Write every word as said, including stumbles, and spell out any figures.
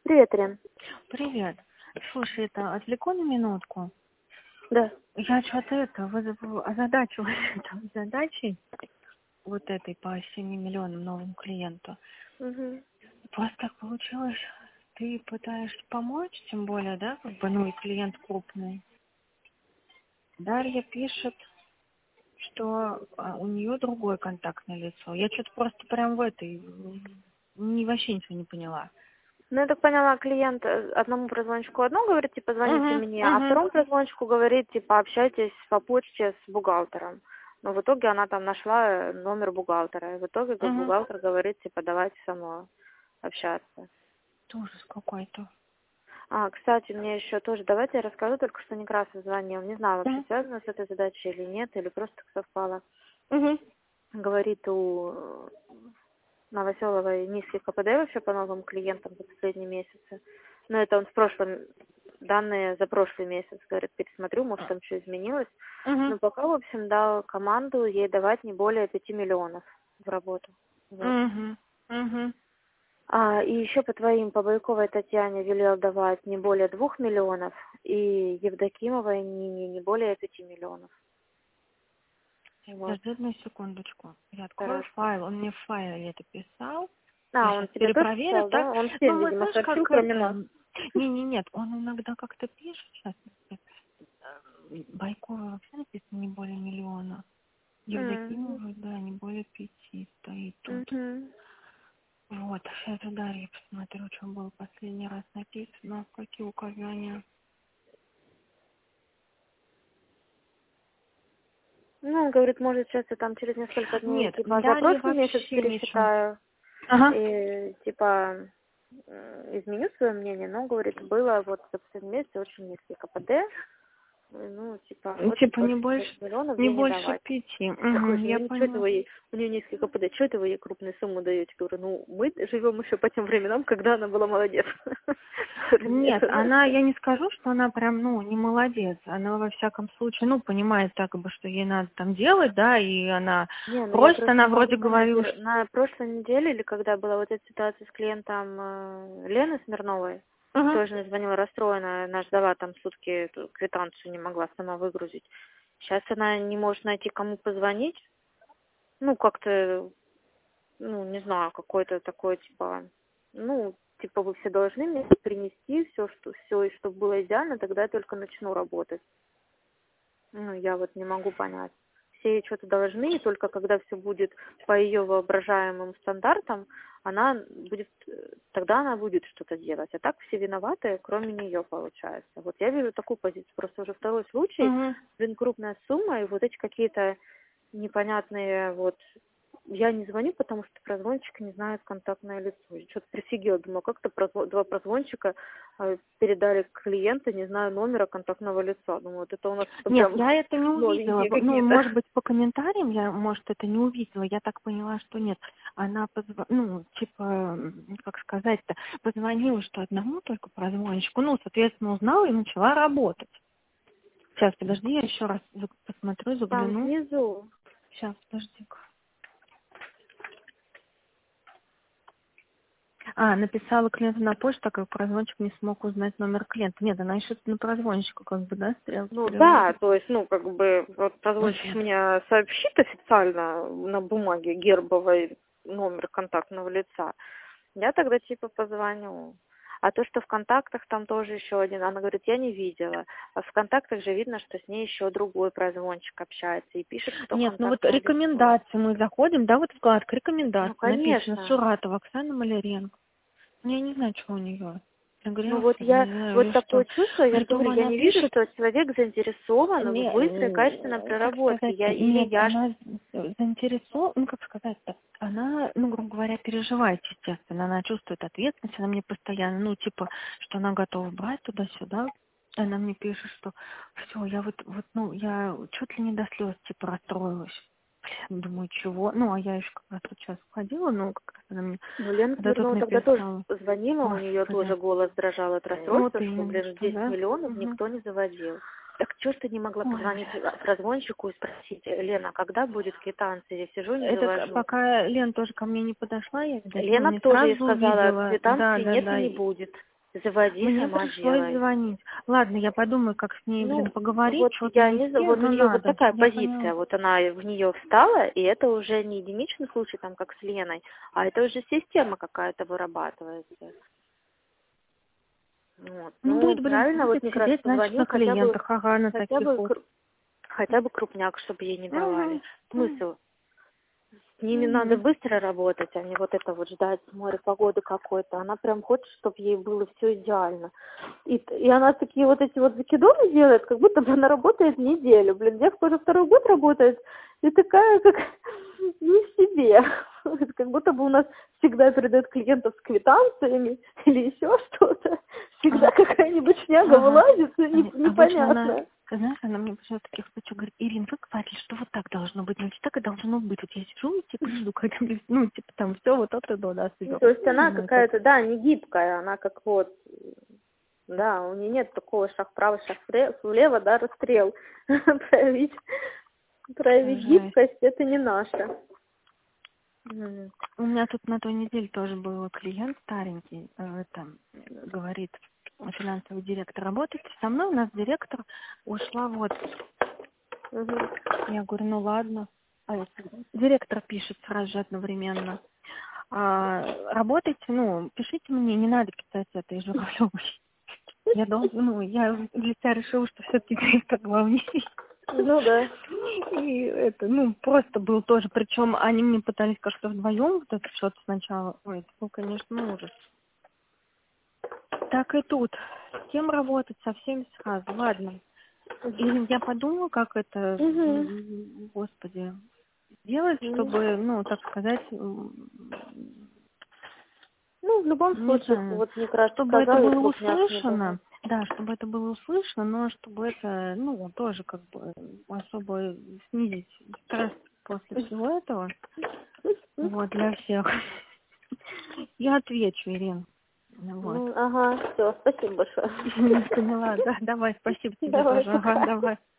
Привет, Ирин. Привет. Слушай, это отвлеку на минутку. Да. Я что-то это вызову, озадачилась там задачей вот этой по семи миллионам новому клиенту. Угу. Просто так получилось, ты пытаешься помочь, тем более, да, как бы, ну и клиент крупный. Дарья пишет, что а, у нее другое контактное лицо. Я что-то просто прям в этой, не, вообще ничего не поняла. Ну, я так поняла, клиент э, одному прозвончику одно говорит, типа, звоните Угу, мне, а угу. второму прозвончику говорит, типа, общайтесь по почте с бухгалтером. Но в итоге она там нашла э, номер бухгалтера. И в итоге как Угу. бухгалтер говорит, типа, давайте со мной общаться. Это ужас какой-то. А, кстати, мне еще тоже, давайте я расскажу, только что Некрасов звонил. Не знаю, вообще Да. связано с этой задачей или нет, или просто совпало. Угу. Говорит, у э, Новоселовой низкий КПД вообще по новым клиентам за последние месяцы. Но это он в прошлом, данные за прошлый месяц, говорит, пересмотрю, может там что изменилось. Угу. Но пока, в общем, дал команду ей давать не более пяти миллионов в работу. Вот. Угу. Угу. А, и еще по твоим, по Байковой Татьяне велел давать не более двух миллионов, и Евдокимовой не, не, не более пяти миллионов. Вот. Подожди одну секундочку. Я открою Хорошо. файл. Он мне в файле это писал. Я А, он сейчас тебе тоже перепроверю, писал, так? да? Он всем, Ну, вот видимо, знаешь, сообщил, как кроме нас. это... Не, не, нет, он иногда как-то пишет. Сейчас. Байкова вообще написано не более миллиона. М. Евдокимова, да, не более пяти стоит тут. Мгм. Вот, сейчас у Дарьи посмотрю, что было последний раз написано, какие указания. Ну, он говорит, может, сейчас я там через несколько дней, Нет, типа, за Дарья прошлый месяц вообще ничего. пересчитаю Ага. и, типа, м, изменю свое мнение, но, говорит, было вот за последний месяц очень низкий КПД, ну, типа, Ну, хочет типа не больше больше, пяти миллионов не ей не больше давать. пяти. Такой Угу, же, я ну, что это поняла. вы ей, у нее низкий КПД, что это вы ей крупную сумму даете? Говорю, ну, мы живем еще по тем временам, когда она была молодец. Говорю, нет. Нет, она, я не скажу, что она прям, ну, не молодец. Она во всяком случае, ну, понимает так бы, что ей надо там делать, да, и она Не, ну я просит, просто не она могу вроде понять. говорила, э, что... На прошлой неделе, или когда была вот эта ситуация с клиентом э, Лены Смирновой, Угу. тоже звонила расстроенная, она ждала там сутки эту квитанцию, не могла сама выгрузить. Сейчас она не может найти, кому позвонить. Ну, как-то, ну, не знаю, какой-то такой, типа, ну, типа, вы все должны мне принести все, что все, и чтобы было идеально, тогда я только начну работать. Ну, я вот не могу понять. Все ей что-то должны, и только когда все будет по ее воображаемым стандартам, она будет, э, тогда она будет что-то делать. А так все виноваты, кроме нее, получается. Вот я вижу такую позицию. Просто уже второй случай, Угу. блин, крупная сумма, и вот эти какие-то непонятные, вот, я не звоню, потому что прозвончик не знает контактное лицо. Я что-то прифигела, думаю, как-то прозво- два прозвончика э, передали клиента, не знаю, номера контактного лица. Думаю, вот это у нас Нет, прям я это не увидела. новенькие Ну, какие-то. может быть, по комментариям я, может, это не увидела. Я так поняла, что нет. Она, позв... ну, типа, м, как сказать-то, позвонила, что одному только прозвончику. Ну, соответственно, узнала и начала работать. Сейчас, подожди, я еще раз за- посмотрю, Там загляну. внизу. Сейчас, подожди-ка. А, написала клиенту на почту, так как прозвончик не смог узнать номер клиента. Нет, она еще на прозвончику, как бы, да, стрелки Ну да, переводит. то есть, ну, как бы, вот прозвончик Вот. мне сообщит официально на бумаге гербовой номер контактного лица. Я тогда типа позвоню. А то, что в контактах там тоже еще один, она говорит, я не видела. А в контактах же видно, что с ней еще другой прозвончик общается и пишет, кто Нет, ну вот контактное лицо. рекомендации мы заходим, да, вот вкладка Ну, рекомендации написано конечно. Суратова Оксана Маляренко. Ну, я не знаю, что у нее. Ну вот Агрессор, я, не знаю, вот или что. такое чувство, я же Притом говорю, я она не вижу, пишет, что человек заинтересован в не, быстрой, качественной м, как проработке. сказать, Я, или нет, я... ж- она заинтересована, ну, как сказать-то, она, ну, грубо говоря, переживает, естественно, она чувствует ответственность, она мне постоянно, ну, типа, что она готова брать туда-сюда. Она мне пишет, что все, я вот, вот, ну, я чуть ли не до слез, типа, расстроилась. Думаю, чего? Ну, а я еще как раз вот сейчас ходила, ну, как раз она мне, Ну, Лена когда тут Смирнова тогда тоже написала, звонила, у нее господи, тоже голос дрожал от вот расстройства, что, именно, блин, что, десять да? миллионов Угу. никто не заводил. Так что ж ты не могла Ой, позвонить прозвончику и спросить, Лена, когда будет квитанция? Я сижу, не это к- завожу. пока Лен тоже ко мне не подошла, я, видать, ну, Лена не тоже ей сразу сказала, увидела. Да, квитанции да, нет и да. не будет. заводи Мне сама пришлось делай. звонить. Ладно, я подумаю, как с ней, блин, Ну, поговорить, вот что-то я не знаю, вести, вот у но нее вот надо. такая Я позиция, поняла. вот она в нее встала, и это уже не единичный случай, там, как с Леной, а это уже система какая-то вырабатывается. Вот. Ну, Ну, будет, блин, правильно, вот будет Некрас сидеть, значит, позвонил, на хотя бы, клиентах, ага, на хотя таких бы, вот. кру- хотя бы крупняк, чтобы ей не давали. Угу. Смысл? С ними надо Угу. быстро работать, а не вот это вот ждать море погоды какой-то. Она прям хочет, чтобы ей было все идеально. И, и она такие вот эти вот закидоны делает, как будто бы она работает неделю. Блин, девка уже второй год работает, и такая, как не в себе. Это как будто бы у нас всегда передают клиентов с квитанциями или еще что-то. Всегда А, какая-нибудь шняга ага. вылазит, не- Обычно она, непонятная. ты знаешь, она мне после таких случаев говорит: Ирин, вы говорили, что вот так должно быть, значит, так и должно быть. Вот я сижу и типа жду, когда, ну, типа там все вот это до нас Ну, идет. то есть Ну, не она знаю, как. какая-то, да, не гибкая, она как вот, да, у нее нет такого шаг вправо, шаг вре- влево, да, расстрел. Проявить, проявить Жесть. гибкость, это не наше. М. У меня тут на той неделе тоже был клиент старенький, э, там, э, говорит, финансовый директор работает со мной, у нас директор ушла в отпуск. Мгм. Я говорю, ну ладно. А это директор пишет сразу же одновременно. А, работайте, ну, пишите мне, не надо писать этой Журавлевой. Я дом, ну, я для себя решила, что все-таки директор главнее. Ну да. И это, ну, просто был тоже. Причем они мне пытались как-то вдвоем вот это что-то сначала. Ой, это был, конечно, ужас. Так и тут. С кем работать, со всеми сразу. Ладно. И я подумала, как это, Мгм. м, господи, сделать, Мгм. чтобы, ну, так сказать, м, Ну, в любом не случае, знаю, вот Некрас чтобы это сказал, и было крупняк не давал. услышано, да, чтобы это было услышано, но чтобы это, ну, тоже как бы особо снизить стресс после всего этого, вот, для всех. Я отвечу, Ирин. Вот. Ну, ага, все, спасибо большое. Поняла, да, давай, спасибо тебе Давай, тоже. Ага, пока. давай.